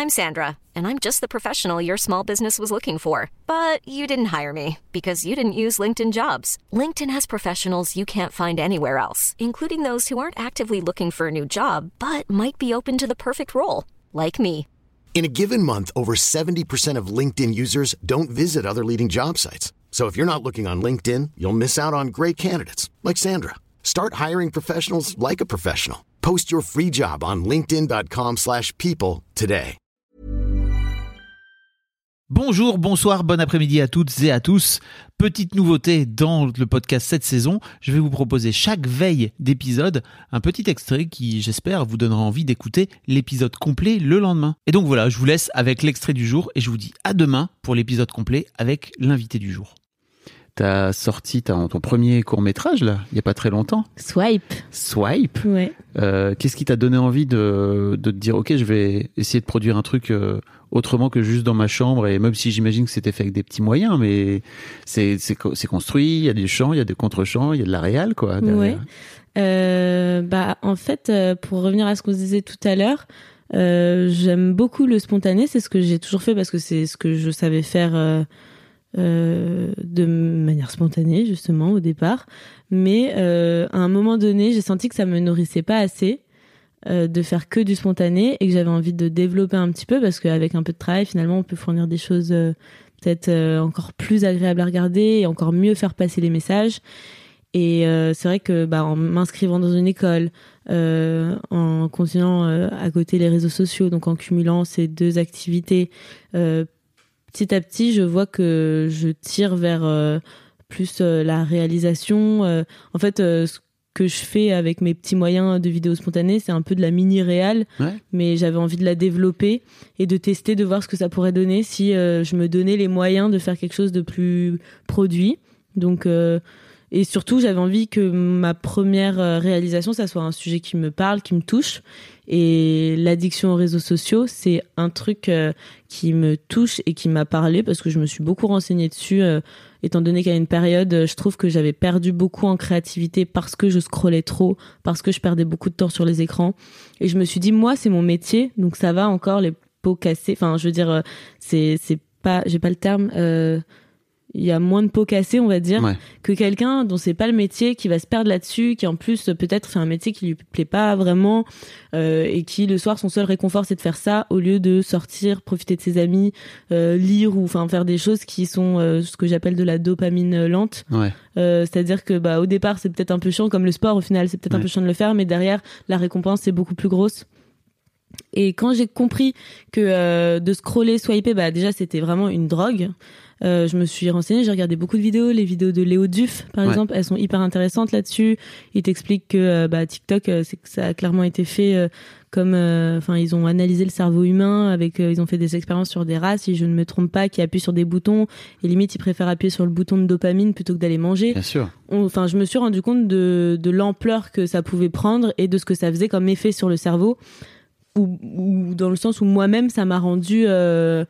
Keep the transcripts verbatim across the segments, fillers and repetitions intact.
I'm Sandra, and I'm just the professional your small business was looking for. But you didn't hire me because you didn't use LinkedIn Jobs. LinkedIn has professionals you can't find anywhere else, including those who aren't actively looking for a new job, but might be open to the perfect role, like me. In a given month, over seventy percent of LinkedIn users don't visit other leading job sites. So if you're not looking on LinkedIn, you'll miss out on great candidates like Sandra. Start hiring professionals like a professional. Post your free job on linkedin dot com slash people today. Bonjour, bonsoir, bon après-midi à toutes et à tous. Petite nouveauté dans le podcast cette saison, je vais vous proposer chaque veille d'épisode un petit extrait qui, j'espère, vous donnera envie d'écouter l'épisode complet le lendemain. Et donc voilà, je vous laisse avec l'extrait du jour et je vous dis à demain pour l'épisode complet avec l'invité du jour. T'as sorti t'as ton premier court-métrage, là, il n'y a pas très longtemps. Swipe. Swipe. Ouais. Euh, qu'est-ce qui t'a donné envie de, de te dire, ok, je vais essayer de produire un truc euh, autrement que juste dans ma chambre, et même si j'imagine que c'était fait avec des petits moyens, mais c'est, c'est, c'est construit, il y a des chants, il y a des contre-chants, il y a de la réal, quoi, derrière. Ouais. Euh, bah, en fait, euh, pour revenir à ce qu'on se disait tout à l'heure, euh, j'aime beaucoup le spontané, c'est ce que j'ai toujours fait parce que c'est ce que je savais faire euh, Euh, de manière spontanée justement au départ, mais euh, à un moment donné j'ai senti que ça me nourrissait pas assez euh, de faire que du spontané et que j'avais envie de développer un petit peu parce qu'avec un peu de travail finalement on peut fournir des choses euh, peut-être euh, encore plus agréables à regarder et encore mieux faire passer les messages. Et euh, c'est vrai que bah, en m'inscrivant dans une école, euh, en continuant euh, à côté les réseaux sociaux, donc en cumulant ces deux activités, euh, petit à petit, je vois que je tire vers euh, plus euh, la réalisation. Euh, en fait, euh, ce que je fais avec mes petits moyens de vidéo spontanée, c'est un peu de la mini-réal, ouais. Mais j'avais envie de la développer et de tester, de voir ce que ça pourrait donner si euh, je me donnais les moyens de faire quelque chose de plus produit. Donc, euh, et surtout, j'avais envie que ma première réalisation, ça soit un sujet qui me parle, qui me touche. Et l'addiction aux réseaux sociaux, c'est un truc euh, qui me touche et qui m'a parlé parce que je me suis beaucoup renseignée dessus, euh, étant donné qu'à une période, je trouve que j'avais perdu beaucoup en créativité parce que je scrollais trop, parce que je perdais beaucoup de temps sur les écrans. Et je me suis dit, moi, c'est mon métier, donc ça va encore, les pots cassés. Enfin, je veux dire, euh, c'est, c'est pas, j'ai pas le terme... Euh, il y a moins de pots cassés, on va dire, ouais. Que quelqu'un dont c'est pas le métier, qui va se perdre là-dessus, qui en plus peut-être fait un métier qui lui plaît pas vraiment, euh, et qui le soir son seul réconfort c'est de faire ça au lieu de sortir, profiter de ses amis, euh, lire ou enfin faire des choses qui sont euh, ce que j'appelle de la dopamine lente. Ouais. Euh, c'est-à-dire que bah au départ c'est peut-être un peu chiant comme le sport, au final c'est peut-être ouais. un peu chiant de le faire, mais derrière la récompense c'est beaucoup plus grosse. Et quand j'ai compris que euh, de scroller, swiper, bah déjà c'était vraiment une drogue. Euh, je me suis renseignée, j'ai regardé beaucoup de vidéos, les vidéos de Léo Duff par ouais. exemple, elles sont hyper intéressantes là-dessus. Il t'explique que euh, bah TikTok, euh, c'est que ça a clairement été fait euh, comme, enfin euh, ils ont analysé le cerveau humain avec, euh, ils ont fait des expériences sur des rats, si je ne me trompe pas, qui appuient sur des boutons et limite ils préfèrent appuyer sur le bouton de dopamine plutôt que d'aller manger. Bien sûr. Enfin, je me suis rendu compte de de l'ampleur que ça pouvait prendre et de ce que ça faisait comme effet sur le cerveau. Ou, ou dans le sens où moi-même ça m'a rendu euh,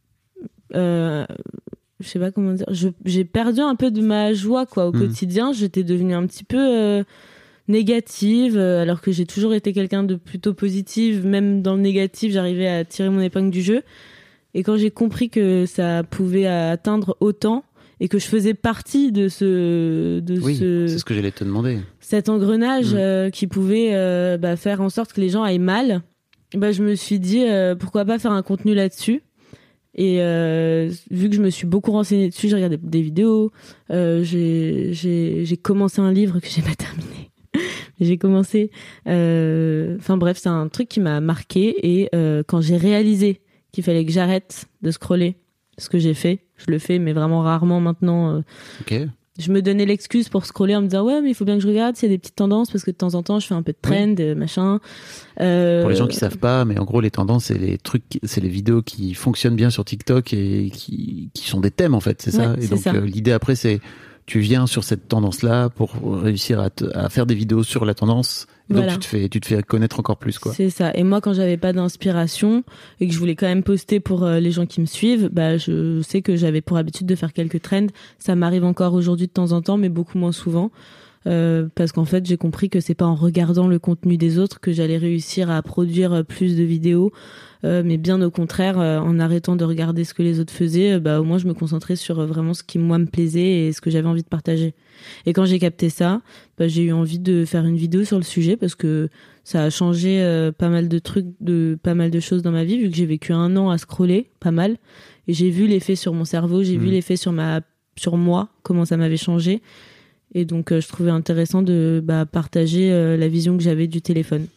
euh, je sais pas comment dire, je, j'ai perdu un peu de ma joie quoi au mmh. quotidien. J'étais devenue un petit peu euh, négative euh, alors que j'ai toujours été quelqu'un de plutôt positive. Même dans le négatif j'arrivais à tirer mon épingle du jeu, et quand j'ai compris que ça pouvait atteindre autant et que je faisais partie de ce de oui, ce c'est ce que j'allais te demander, cet engrenage mmh. euh, qui pouvait euh, bah, faire en sorte que les gens aillent mal. Bah, je me suis dit euh, pourquoi pas faire un contenu là-dessus, et euh, vu que je me suis beaucoup renseignée dessus, j'ai regardé des vidéos, euh, j'ai, j'ai, j'ai commencé un livre que j'ai pas terminé j'ai commencé enfin euh, bref c'est un truc qui m'a marqué, et euh, quand j'ai réalisé qu'il fallait que j'arrête de scroller, ce que j'ai fait, je le fais mais vraiment rarement maintenant, euh, okay. Je me donnais l'excuse pour scroller en me disant ouais mais il faut bien que je regarde s'il y a des petites tendances parce que de temps en temps je fais un peu de trend, oui. machin. Euh... Pour les gens qui savent pas, mais en gros les tendances c'est les trucs, c'est les vidéos qui fonctionnent bien sur TikTok et qui qui sont des thèmes en fait, c'est ça. Ouais, et c'est donc ça. Euh, l'idée après c'est tu viens sur cette tendance-là pour réussir à, te, à faire des vidéos sur la tendance. Et voilà. Donc tu te fais, tu te fais connaître encore plus, quoi. C'est ça. Et moi, quand j'avais pas d'inspiration et que je voulais quand même poster pour euh, les gens qui me suivent, bah je sais que j'avais pour habitude de faire quelques trends. Ça m'arrive encore aujourd'hui de temps en temps, mais beaucoup moins souvent. Euh, parce qu'en fait, j'ai compris que c'est pas en regardant le contenu des autres que j'allais réussir à produire plus de vidéos, euh, mais bien au contraire, euh, en arrêtant de regarder ce que les autres faisaient, euh, bah au moins je me concentrais sur euh, vraiment ce qui moi me plaisait et ce que j'avais envie de partager. Et quand j'ai capté ça, bah, j'ai eu envie de faire une vidéo sur le sujet parce que ça a changé euh, pas mal de trucs, de pas mal de choses dans ma vie, vu que j'ai vécu un an à scroller, pas mal, et j'ai vu l'effet sur mon cerveau, j'ai mmh. vu l'effet sur ma, sur moi, comment ça m'avait changé. Et donc, euh, je trouvais intéressant de bah, partager euh, la vision que j'avais du téléphone.